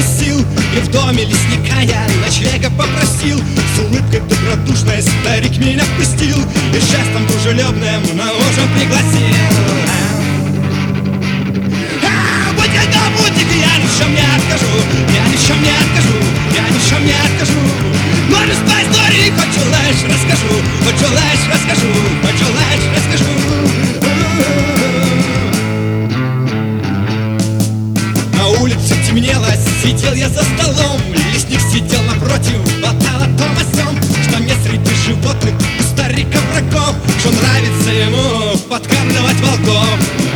без сил. И в доме лесника я ночлега попросил. С улыбкой добродушной старик меня впустил и жестом дружелюбным на ужин пригласил. Будь когда будь, я ни в чем не откажу, я ни в чем не откажу, я ни в чем не откажу. Можешь по истории, хоть желаешь, расскажу, хоть желаешь, расскажу, хоть желаешь, расскажу. На улице темнело, сидел я за столом. Лесник сидел напротив, болтал о том о сём, что нет среди животных у старика врагов, что нравится ему подкармливать волков.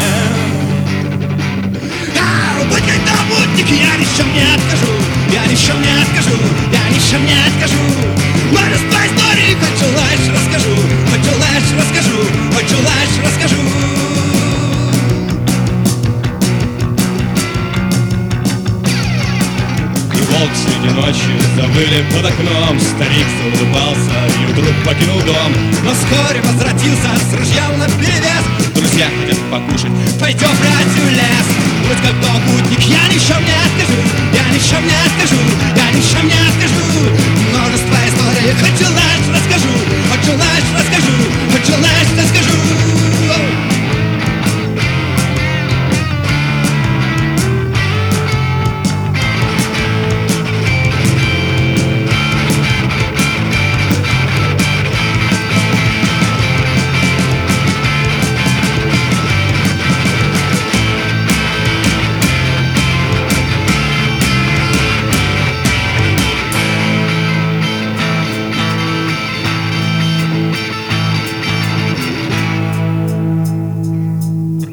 Будь когда будник, я ни в чем не откажу, я ни в чем не откажу, я ни в чем не откажу. Можешь по истории, хоть желаешь, расскажу, хоть желаешь, расскажу, хоть желаешь, расскажу. И волк среди ночи завыли под окном. Старик заулыбался и вдруг покинул дом, но вскоре возвратился с ружьем наперевес. Друзья хотят покушать, пойдем, братья, в лес. Будь как то путник, я ни в чем не откажу, я ни в чем не откажу, я ни в чем не откажу. Множество историй, хоть